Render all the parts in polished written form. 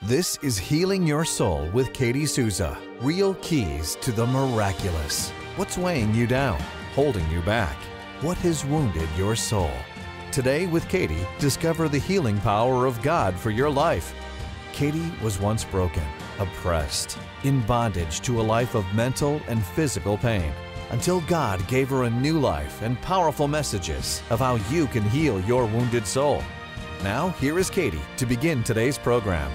This is Healing Your Soul with Katie Souza. Real keys to the miraculous. What's weighing you down, holding you back? What has wounded your soul? Today with Katie, discover the healing power of God for your life. Katie was once broken, oppressed, in bondage to a life of mental and physical pain, until God gave her a new life and powerful messages of how you can heal your wounded soul. Now, here is Katie to begin today's program.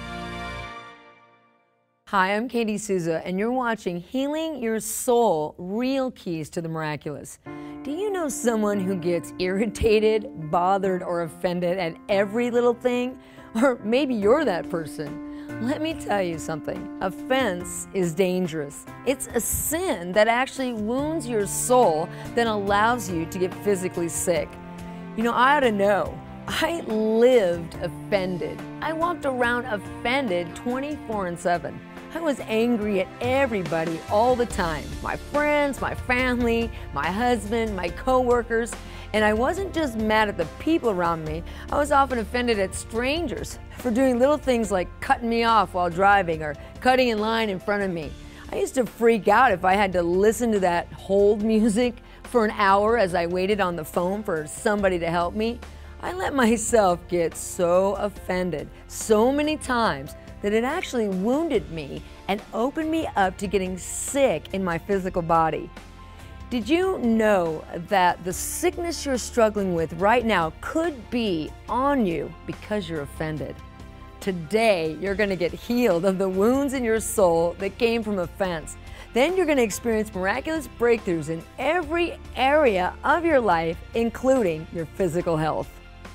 Hi, I'm Katie Souza, and you're watching Healing Your Soul, Real Keys to the Miraculous. Do you know someone who gets irritated, bothered, or offended at every little thing? Or maybe you're that person. Let me tell you something. Offense is dangerous. It's a sin that actually wounds your soul, then allows you to get physically sick. You know, I ought to know. I lived offended. I walked around offended 24/7. I was angry at everybody all the time. My friends, my family, my husband, my coworkers. And I wasn't just mad at the people around me. I was often offended at strangers for doing little things like cutting me off while driving or cutting in line in front of me. I used to freak out if I had to listen to that hold music for an hour as I waited on the phone for somebody to help me. I let myself get so offended so many times that it actually wounded me and opened me up to getting sick in my physical body. Did you know that the sickness you're struggling with right now could be on you because you're offended? Today, you're going to get healed of the wounds in your soul that came from offense. Then you're going to experience miraculous breakthroughs in every area of your life, including your physical health.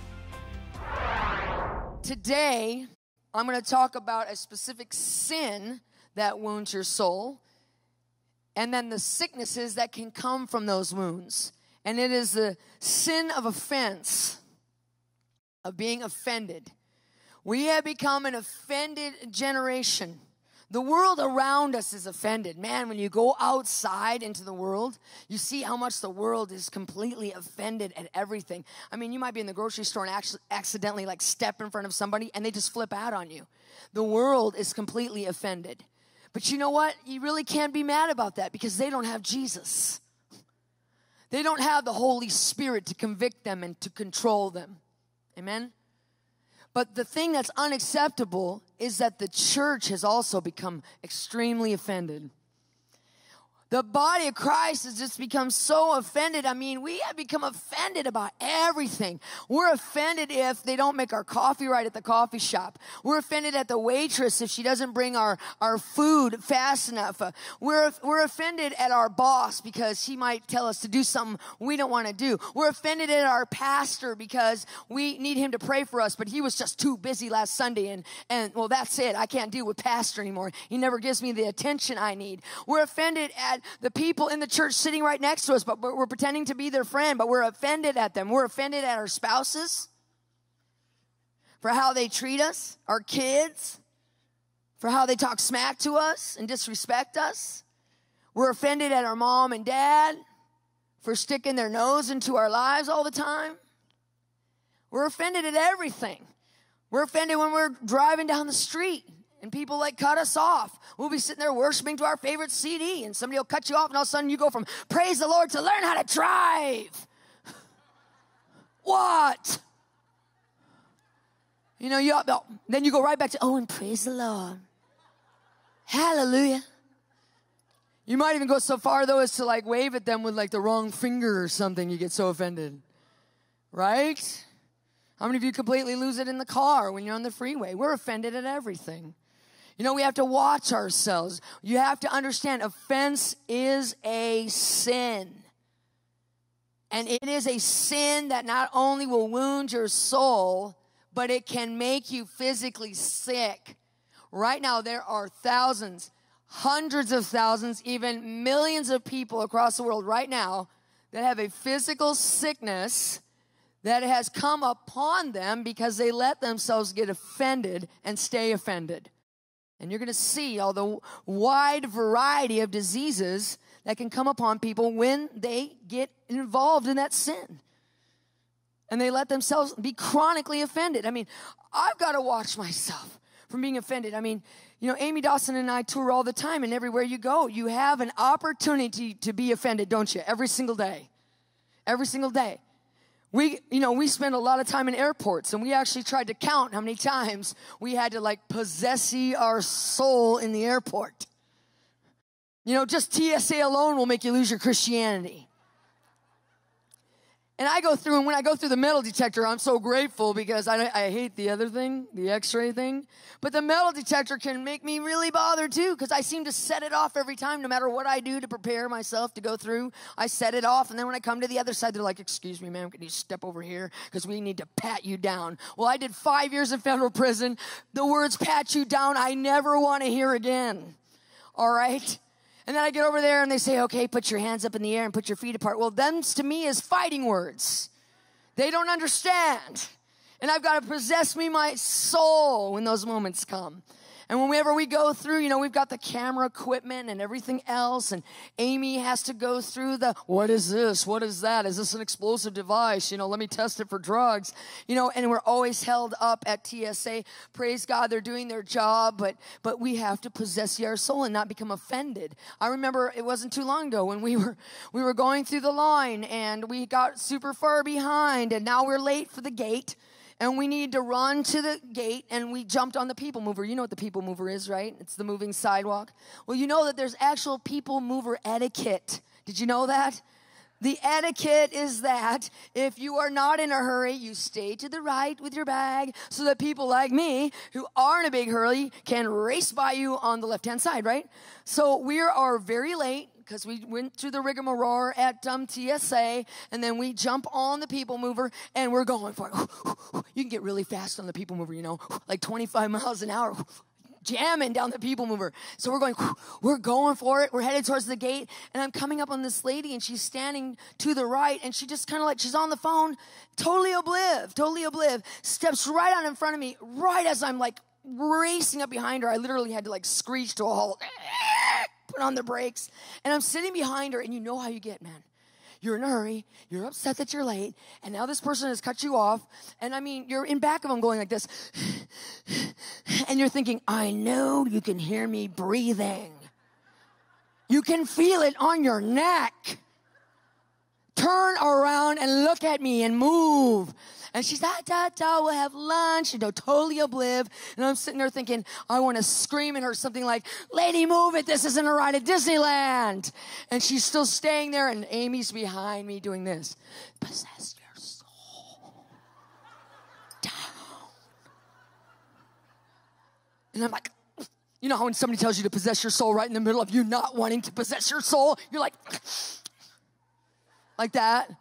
Today, I'm going to talk about a specific sin that wounds your soul, and then the sicknesses that can come from those wounds. And it is the sin of offense, of being offended. We have become an offended generation. The world around us is offended. Man, when you go outside into the world, you see how much the world is completely offended at everything. I mean, you might be in the grocery store and accidentally step in front of somebody and they just flip out on you. The world is completely offended. But you know what? You really can't be mad about that because they don't have Jesus. They don't have the Holy Spirit to convict them and to control them. Amen? But the thing that's unacceptable is that the church has also become extremely offended. The body of Christ has just become so offended. I mean, we have become offended about everything. We're offended if they don't make our coffee right at the coffee shop. We're offended at the waitress if she doesn't bring our food fast enough. We're offended at our boss because he might tell us to do something we don't want to do. We're offended at our pastor because we need him to pray for us, but he was just too busy last Sunday and well, that's it. I can't deal with pastor anymore. He never gives me the attention I need. We're offended at the people in the church sitting right next to us, but we're pretending to be their friend, but we're offended at them. We're offended at our spouses for how they treat us, our kids, for how they talk smack to us and disrespect us. We're offended at our mom and dad for sticking their nose into our lives all the time. We're offended at everything. We're offended when we're driving down the street and people cut us off. We'll be sitting there worshiping to our favorite CD, and somebody will cut you off, and all of a sudden you go from praise the Lord to learn how to drive. What? You know, then you go right back to, and praise the Lord. Hallelujah. You might even go so far, though, as to wave at them with the wrong finger or something. You get so offended. Right? How many of you completely lose it in the car when you're on the freeway? We're offended at everything. You know, we have to watch ourselves. You have to understand offense is a sin. And it is a sin that not only will wound your soul, but it can make you physically sick. Right now, there are thousands, hundreds of thousands, even millions of people across the world right now that have a physical sickness that has come upon them because they let themselves get offended and stay offended. And you're going to see all the wide variety of diseases that can come upon people when they get involved in that sin. And they let themselves be chronically offended. I mean, I've got to watch myself. from being offended. I mean, Amy Dawson and I tour all the time, and everywhere you go, you have an opportunity to be offended, don't you? Every single day. Every single day. We spend a lot of time in airports, and we actually tried to count how many times we had to possess our soul in the airport. Just TSA alone will make you lose your Christianity. And I go through, and when I go through the metal detector, I'm so grateful because I hate the other thing, the x-ray thing. But the metal detector can make me really bothered too, because I seem to set it off every time, no matter what I do to prepare myself to go through. I set it off, and then when I come to the other side, they're like, excuse me, ma'am, can you step over here? Because we need to pat you down. Well, I did 5 years in federal prison. The words pat you down, I never want to hear again. All right? And then I get over there and they say, okay, put your hands up in the air and put your feet apart. Well, them to me is fighting words. They don't understand. And I've got to possess my soul when those moments come. And whenever we go through, we've got the camera equipment and everything else. And Amy has to go through what is this? What is that? Is this an explosive device? Let me test it for drugs. And we're always held up at TSA. Praise God, they're doing their job. But we have to possess our soul and not become offended. I remember it wasn't too long ago when we were going through the line and we got super far behind. And now we're late for the gate. And we need to run to the gate, and we jumped on the people mover. You know what the people mover is, right? It's the moving sidewalk. Well, you know that there's actual people mover etiquette. Did you know that? The etiquette is that if you are not in a hurry, you stay to the right with your bag so that people like me who are in a big hurry can race by you on the left-hand side, right? So we are very late, because we went through the rigmarole at TSA, and then we jump on the people mover, and we're going for it. You can get really fast on the people mover, like 25 miles an hour, jamming down the people mover. So we're going for it. We're headed towards the gate, and I'm coming up on this lady, and she's standing to the right, and she just kind of she's on the phone, totally obliv, steps right out in front of me, right as I'm racing up behind her. I literally had to screech to a halt. Put on the brakes, and I'm sitting behind her, and you know how you get, man. You're in a hurry, you're upset that you're late, and now this person has cut you off, and I mean, you're in back of them going like this, and you're thinking, I know you can hear me breathing. You can feel it on your neck. Turn around and look at me and move. And she's, we'll have lunch, totally obliv. And I'm sitting there thinking, I want to scream at her something like, lady, move it, this isn't a ride at Disneyland. And she's still staying there, and Amy's behind me doing this. Possess your soul. Down. And I'm like, how when somebody tells you to possess your soul right in the middle of you not wanting to possess your soul, you're like that.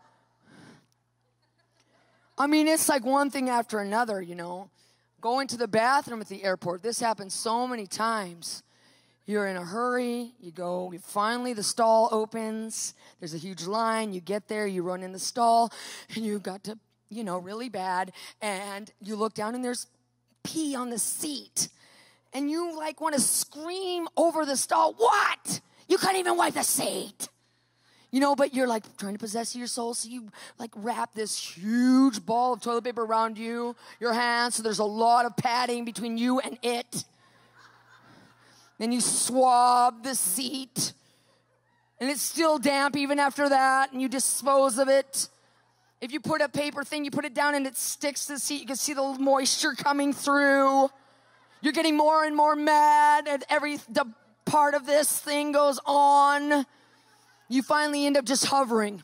I mean, it's one thing after another, Going to the bathroom at the airport, this happens so many times. You're in a hurry, finally the stall opens, there's a huge line, you get there, you run in the stall, and you got to, really bad, and you look down and there's pee on the seat. And you want to scream over the stall, what? You couldn't even wipe the seat. But you're trying to possess your soul, so you wrap this huge ball of toilet paper around your hands, so there's a lot of padding between you and it. Then you swab the seat, and it's still damp even after that, and you dispose of it. If you put a paper thing, you put it down and it sticks to the seat, you can see the moisture coming through. You're getting more and more mad as the part of this thing goes on. You finally end up just hovering.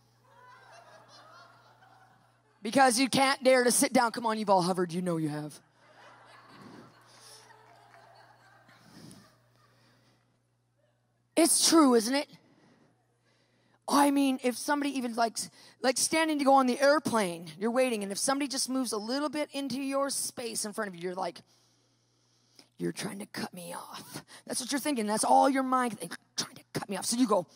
Because you can't dare to sit down. Come on, you've all hovered. You know you have. It's true, isn't it? I mean, if somebody even like standing to go on the airplane, you're waiting, and if somebody just moves a little bit into your space in front of you, you're like, you're trying to cut me off. That's what you're thinking. That's all your mind. They're trying to cut me off. So you go,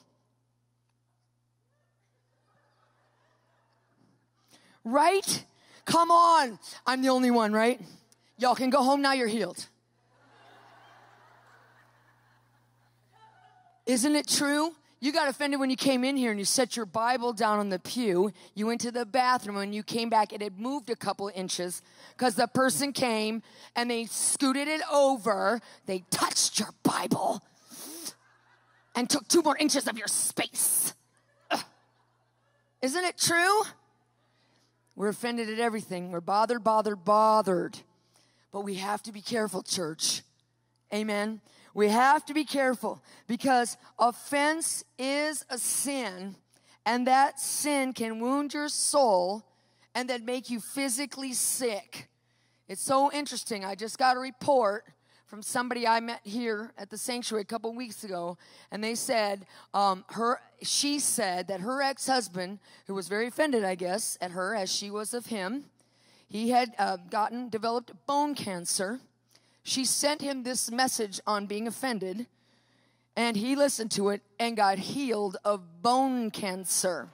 right? Come on. I'm the only one, right? Y'all can go home now, you're healed. Isn't it true? You got offended when you came in here and you set your Bible down on the pew. You went to the bathroom, and when you came back, it had moved a couple inches because the person came and they scooted it over. They touched your Bible and took 2 more inches of your space. Ugh. Isn't it true? We're offended at everything. We're bothered. But we have to be careful, church. Amen. We have to be careful because offense is a sin, and that sin can wound your soul and then make you physically sick. It's so interesting. I just got a report from somebody I met here at the sanctuary a couple weeks ago, and they said she said that her ex-husband, who was very offended, I guess, at her as she was of him, he had developed bone cancer. She sent him this message on being offended, and he listened to it and got healed of bone cancer.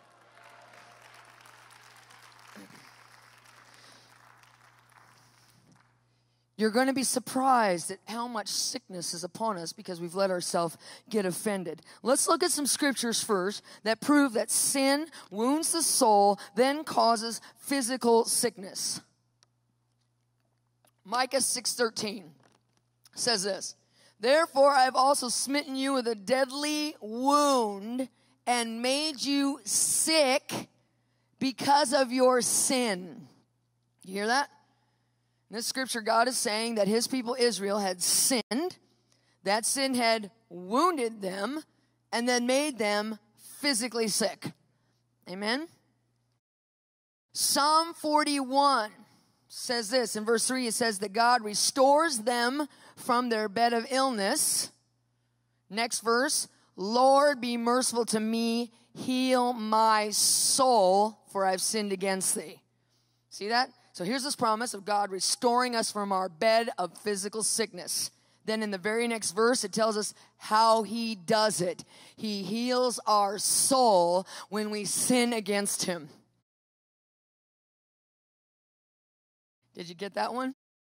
You're going to be surprised at how much sickness is upon us because we've let ourselves get offended. Let's look at some scriptures first that prove that sin wounds the soul, then causes physical sickness. Micah 6:13 says this, "Therefore I have also smitten you with a deadly wound and made you sick because of your sin." You hear that? In this scripture, God is saying that his people Israel had sinned. That sin had wounded them and then made them physically sick. Amen? Psalm 41 says this. In verse 3, it says that God restores them from their bed of illness. Next verse, "Lord, be merciful to me, heal my soul, for I've sinned against thee." See that? So here's this promise of God restoring us from our bed of physical sickness. Then in the very next verse, it tells us how he does it. He heals our soul when we sin against him. Did you get that one?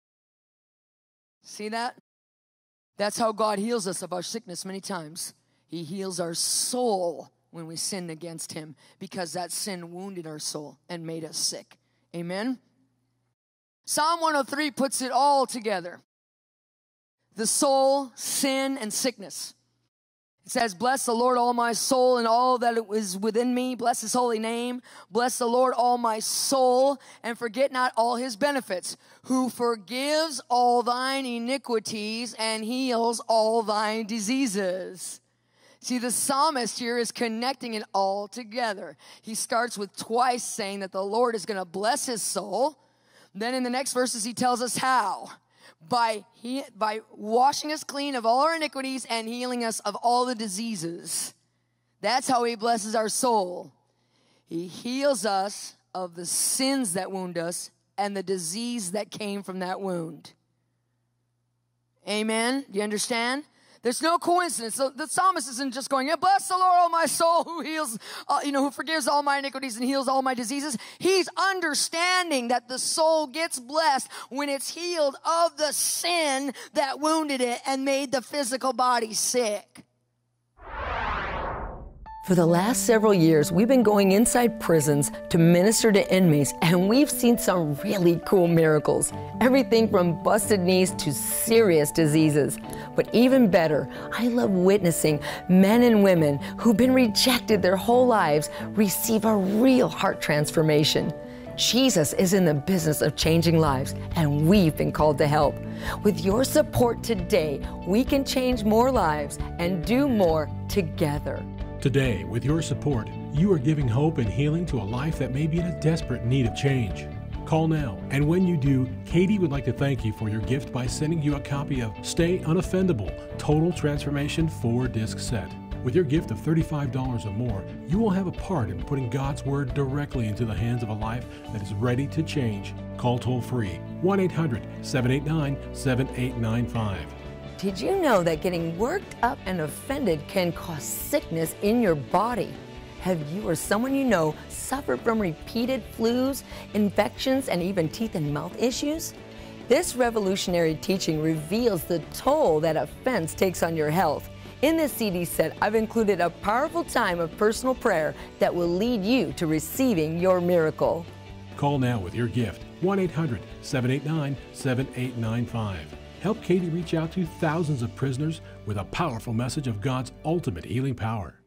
See that? That's how God heals us of our sickness many times. He heals our soul when we sin against him because that sin wounded our soul and made us sick. Amen? Psalm 103 puts it all together. The soul, sin, and sickness. It says, "Bless the Lord, all my soul, and all that is within me. Bless his holy name. Bless the Lord, all my soul, and forget not all his benefits, who forgives all thine iniquities and heals all thine diseases." See, the psalmist here is connecting it all together. He starts with twice saying that the Lord is going to bless his soul. Then in the next verses, he tells us how. By washing us clean of all our iniquities and healing us of all the diseases. That's how he blesses our soul. He heals us of the sins that wound us and the disease that came from that wound. Amen? Do you understand? There's no coincidence. So the psalmist isn't just going, "Yeah, bless the Lord, oh my soul, who heals, who forgives all my iniquities and heals all my diseases." He's understanding that the soul gets blessed when it's healed of the sin that wounded it and made the physical body sick. For the last several years, we've been going inside prisons to minister to inmates, and we've seen some really cool miracles. Everything from busted knees to serious diseases. But even better, I love witnessing men and women who've been rejected their whole lives receive a real heart transformation. Jesus is in the business of changing lives, and we've been called to help. With your support today, we can change more lives and do more together. Today, with your support, you are giving hope and healing to a life that may be in a desperate need of change. Call now, and when you do, Katie would like to thank you for your gift by sending you a copy of Stay Unoffendable, Total Transformation 4-disc set. With your gift of $35 or more, you will have a part in putting God's Word directly into the hands of a life that is ready to change. Call toll-free, 1-800-789-7895. Did you know that getting worked up and offended can cause sickness in your body? Have you or someone you know suffered from repeated flus, infections, and even teeth and mouth issues? This revolutionary teaching reveals the toll that offense takes on your health. In this CD set, I've included a powerful time of personal prayer that will lead you to receiving your miracle. Call now with your gift, 1-800-789-7895. Help Katie reach out to thousands of prisoners with a powerful message of God's ultimate healing power.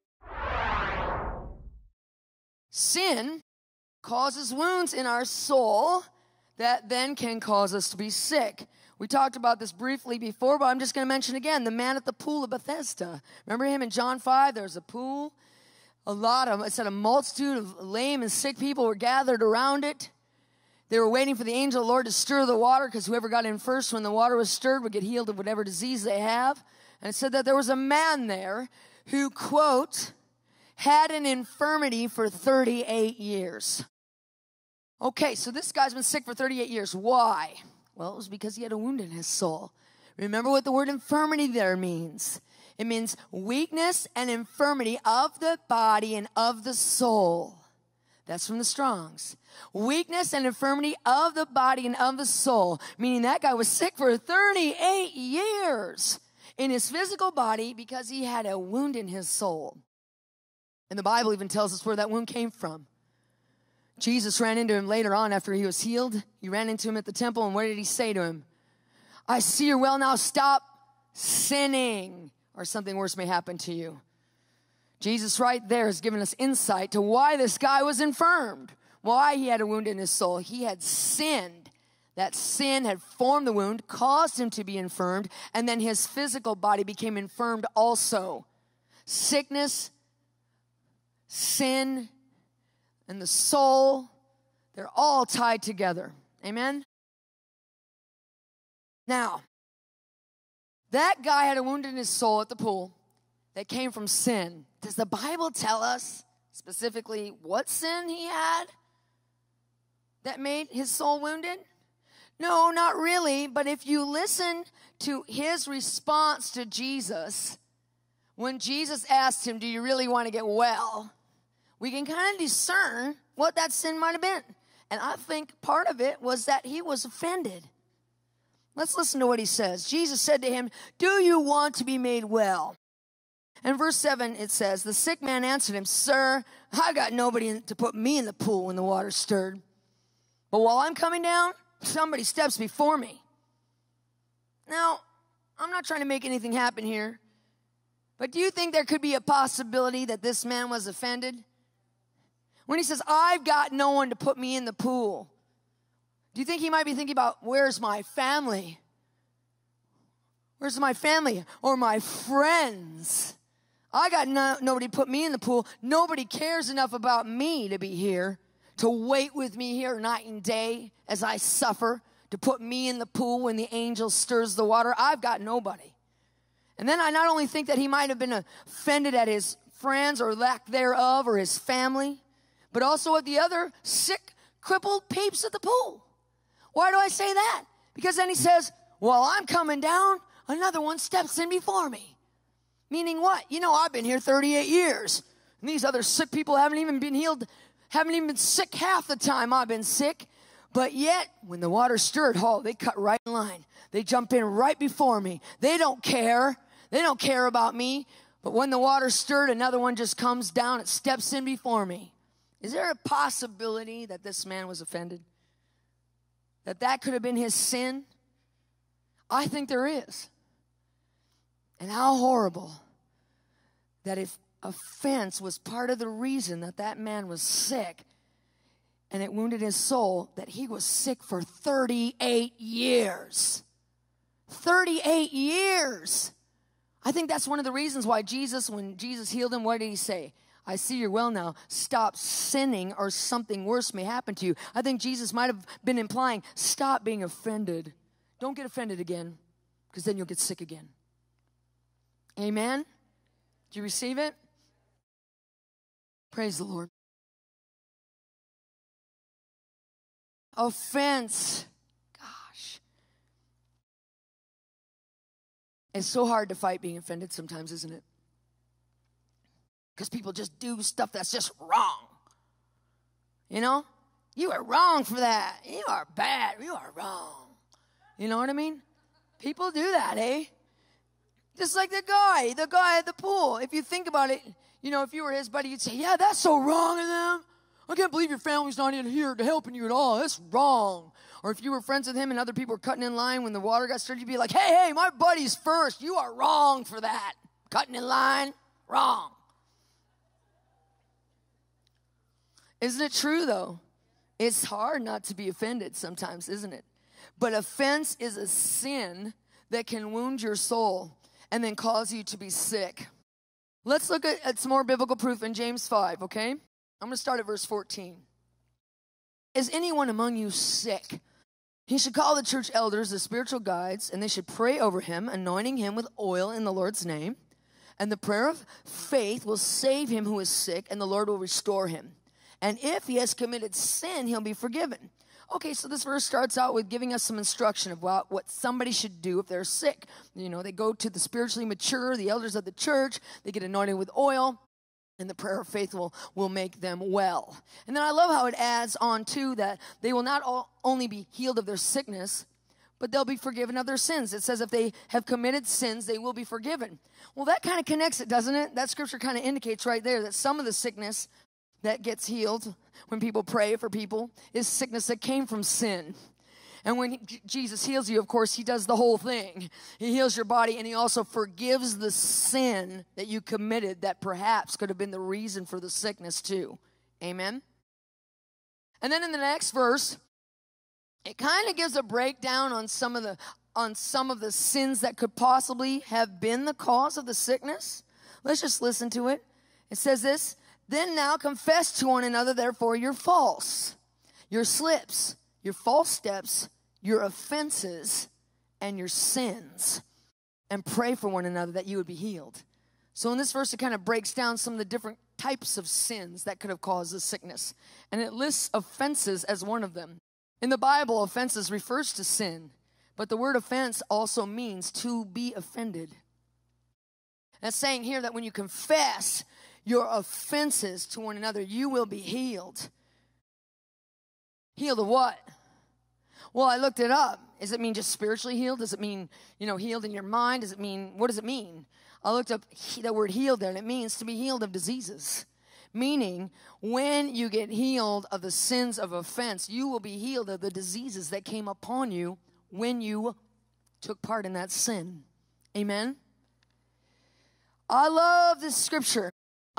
Sin causes wounds in our soul that then can cause us to be sick. We talked about this briefly before, but I'm just going to mention again, the man at the pool of Bethesda. Remember him in John 5? There's a pool. It said a multitude of lame and sick people were gathered around it. They were waiting for the angel of the Lord to stir the water, because whoever got in first when the water was stirred would get healed of whatever disease they have. And it said that there was a man there who, quote, had an infirmity for 38 years. Okay, so this guy's been sick for 38 years. Why? Well, it was because he had a wound in his soul. Remember what the word infirmity there means. It means weakness and infirmity of the body and of the soul. That's from the Strongs. Weakness and infirmity of the body and of the soul. Meaning that guy was sick for 38 years in his physical body because he had a wound in his soul. And the Bible even tells us where that wound came from. Jesus ran into him later on after he was healed. He ran into him at the temple, and what did he say to him? I see you're well now. Stop sinning, or something worse may happen to you. Jesus right there has given us insight to why this guy was infirmed, why he had a wound in his soul. He had sinned. That sin had formed the wound, caused him to be infirmed, and then his physical body became infirmed also. Sickness, sin, and the soul, they're all tied together. Amen? Now, that guy had a wound in his soul at the pool that came from sin. Does the Bible tell us specifically what sin he had that made his soul wounded? No, not really. But if you listen to his response to Jesus, when Jesus asked him, do you really want to get well? We can kind of discern what that sin might have been. And I think part of it was that he was offended. Let's listen to what he says. Jesus said to him, do you want to be made well? And verse 7, it says, the sick man answered him, sir, I got nobody to put me in the pool when the water's stirred. But while I'm coming down, somebody steps before me. Now, I'm not trying to make anything happen here, but do you think there could be a possibility that this man was offended? When he says, I've got no one to put me in the pool, do you think he might be thinking about, where's my family? Where's my family? Or my friends? I got nobody to put me in the pool. Nobody cares enough about me to be here, to wait with me here night and day as I suffer, to put me in the pool when the angel stirs the water. I've got nobody. And then I not only think that he might have been offended at his friends or lack thereof or his family, but also at the other sick, crippled peeps at the pool. Why do I say that? Because then he says, while I'm coming down, another one steps in before me. Meaning what? You know, I've been here 38 years. And these other sick people haven't even been healed, haven't even been sick half the time I've been sick. But yet, when the water stirred, they cut right in line. They jump in right before me. They don't care. They don't care about me. But when the water stirred, another one just comes down and steps in before me. Is there a possibility that this man was offended? That could have been his sin? I think there is. And how horrible that if offense was part of the reason that man was sick and it wounded his soul, that he was sick for 38 years. 38 years. I think that's one of the reasons why when Jesus healed him, what did he say? I see you're well now. Stop sinning or something worse may happen to you. I think Jesus might have been implying, stop being offended. Don't get offended again, because then you'll get sick again. Amen? Do you receive it? Praise the Lord. Offense. Gosh. It's so hard to fight being offended sometimes, isn't it? Because people just do stuff that's just wrong. You know? You are wrong for that. You are bad. You are wrong. You know what I mean? People do that, eh? Just like the guy at the pool. If you think about it, you know, if you were his buddy, you'd say, yeah, that's so wrong of them. I can't believe your family's not in here to helping you at all. That's wrong. Or if you were friends with him and other people were cutting in line when the water got stirred, you'd be like, hey, my buddy's first. You are wrong for that. Cutting in line, wrong. Isn't it true, though? It's hard not to be offended sometimes, isn't it? But offense is a sin that can wound your soul and then cause you to be sick. Let's look at some more biblical proof in James 5, okay? I'm going to start at verse 14. Is anyone among you sick? He should call the church elders, the spiritual guides, and they should pray over him, anointing him with oil in the Lord's name. And the prayer of faith will save him who is sick, and the Lord will restore him. And if he has committed sin, he'll be forgiven. Okay, so this verse starts out with giving us some instruction about what somebody should do if they're sick. You know, they go to the spiritually mature, the elders of the church, they get anointed with oil, and the prayer of faith will make them well. And then I love how it adds on to that they will not only be healed of their sickness, but they'll be forgiven of their sins. It says if they have committed sins, they will be forgiven. Well, that kind of connects it, doesn't it? That scripture kind of indicates right there that some of the sickness that gets healed when people pray for people is sickness that came from sin. And when Jesus heals you, of course, he does the whole thing. He heals your body, and he also forgives the sin that you committed that perhaps could have been the reason for the sickness too. Amen? And then in the next verse, it kind of gives a breakdown on some of the sins that could possibly have been the cause of the sickness. Let's just listen to it. It says this, then now confess to one another, therefore, your faults, your slips, your false steps, your offenses, and your sins, and pray for one another that you would be healed. So in this verse, it kind of breaks down some of the different types of sins that could have caused this sickness. And it lists offenses as one of them. In the Bible, offenses refers to sin, but the word offense also means to be offended. And it's saying here that when you confess your offenses to one another, you will be healed. Healed of what? Well, I looked it up. Does it mean just spiritually healed? Does it mean, healed in your mind? What does it mean? I looked up the word healed there, and it means to be healed of diseases. Meaning, when you get healed of the sins of offense, you will be healed of the diseases that came upon you when you took part in that sin. Amen? I love this scripture.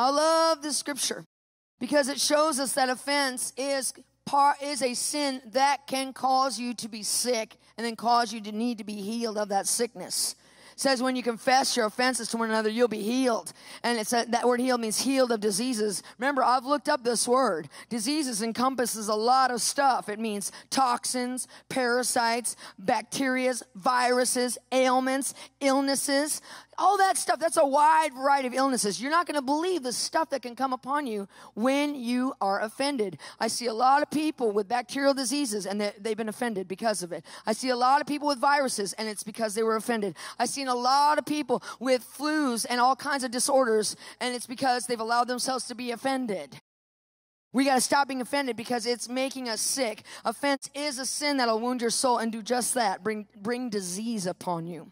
Because it shows us that offense is a sin that can cause you to be sick and then cause you to need to be healed of that sickness. It says when you confess your offenses to one another, you'll be healed. And it's that word healed means healed of diseases. Remember, I've looked up this word. Diseases encompasses a lot of stuff. It means toxins, parasites, bacteria, viruses, ailments, illnesses, all that stuff. That's a wide variety of illnesses. You're not going to believe the stuff that can come upon you when you are offended. I see a lot of people with bacterial diseases, and they've been offended because of it. I see a lot of people with viruses, and it's because they were offended. I've seen a lot of people with flus and all kinds of disorders, and it's because they've allowed themselves to be offended. We got to stop being offended because it's making us sick. Offense is a sin that'll wound your soul and do just that, bring disease upon you.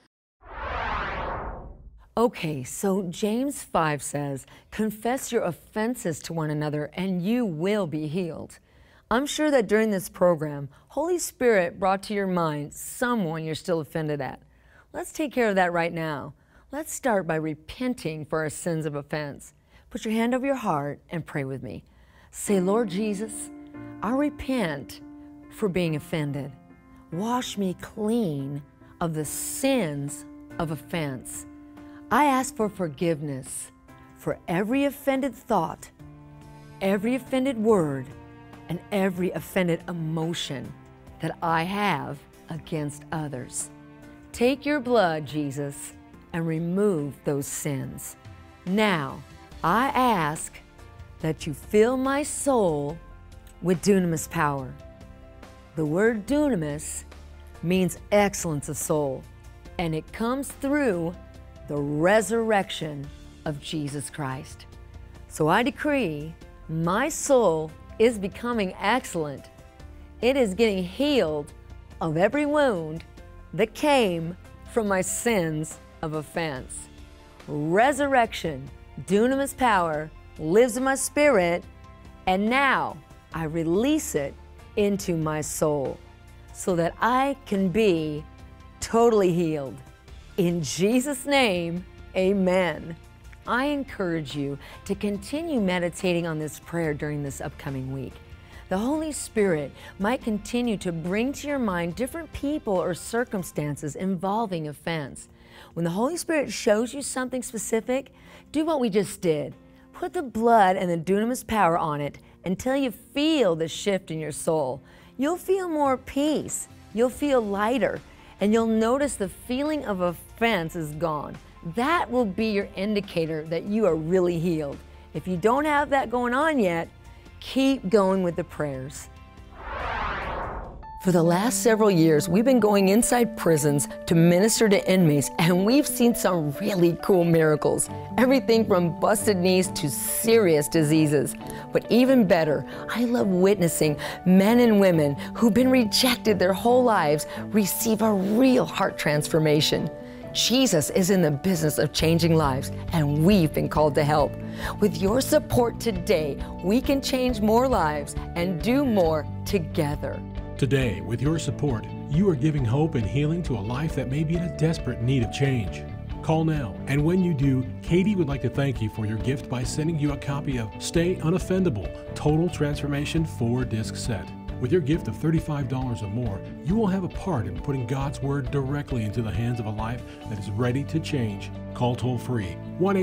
Okay, so James 5 says, confess your offenses to one another and you will be healed. I'm sure that during this program, Holy Spirit brought to your mind someone you're still offended at. Let's take care of that right now. Let's start by repenting for our sins of offense. Put your hand over your heart and pray with me. Say, Lord Jesus, I repent for being offended. Wash me clean of the sins of offense. I ask for forgiveness for every offended thought, every offended word, and every offended emotion that I have against others. Take your blood, Jesus, and remove those sins. Now, I ask that you fill my soul with dunamis power. The word dunamis means excellence of soul, and it comes through the resurrection of Jesus Christ. So I decree my soul is becoming excellent. It is getting healed of every wound that came from my sins of offense. Resurrection, dunamis power, lives in my spirit, and now I release it into my soul so that I can be totally healed. In Jesus' name, amen. I encourage you to continue meditating on this prayer during this upcoming week. The Holy Spirit might continue to bring to your mind different people or circumstances involving offense. When the Holy Spirit shows you something specific, do what we just did. Put the blood and the dunamis power on it until you feel the shift in your soul. You'll feel more peace. You'll feel lighter, and you'll notice the feeling of offense is gone. That will be your indicator that you are really healed. If you don't have that going on yet, keep going with the prayers. For the last several years, we've been going inside prisons to minister to inmates, and we've seen some really cool miracles. Everything from busted knees to serious diseases. But even better, I love witnessing men and women who've been rejected their whole lives receive a real heart transformation. Jesus is in the business of changing lives, and we've been called to help. With your support today, we can change more lives and do more together. Today, with your support, you are giving hope and healing to a life that may be in a desperate need of change. Call now, and when you do, Katie would like to thank you for your gift by sending you a copy of Stay Unoffendable, Total Transformation 4-disc set. With your gift of $35 or more, you will have a part in putting God's Word directly into the hands of a life that is ready to change. Call toll-free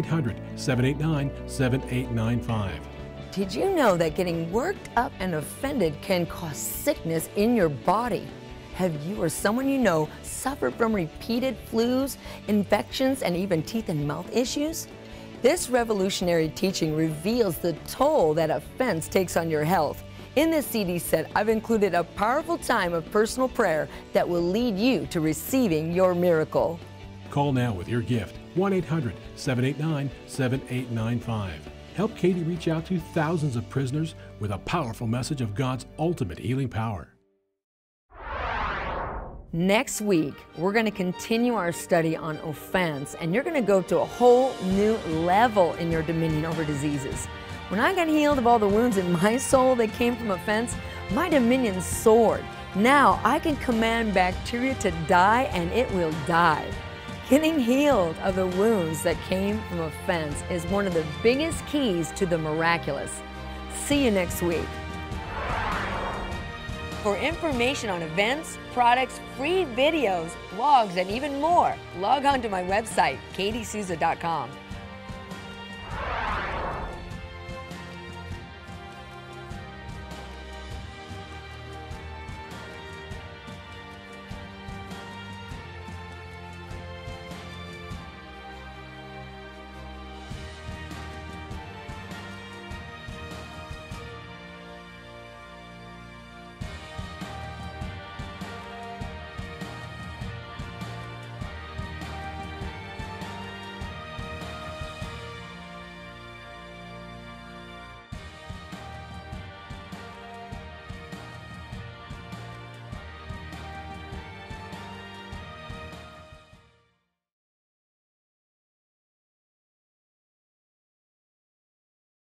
1-800-789-7895. Did you know that getting worked up and offended can cause sickness in your body? Have you or someone you know suffered from repeated flus, infections, and even teeth and mouth issues? This revolutionary teaching reveals the toll that offense takes on your health. In this CD set, I've included a powerful time of personal prayer that will lead you to receiving your miracle. Call now with your gift, 1-800-789-7895. Help Katie reach out to thousands of prisoners with a powerful message of God's ultimate healing power. Next week, we're going to continue our study on offense, and you're going to go to a whole new level in your dominion over diseases. When I got healed of all the wounds in my soul that came from offense, my dominion soared. Now I can command bacteria to die, and it will die. Getting healed of the wounds that came from offense is one of the biggest keys to the miraculous. See you next week. For information on events, products, free videos, blogs, and even more, log on to my website, katiesouza.com.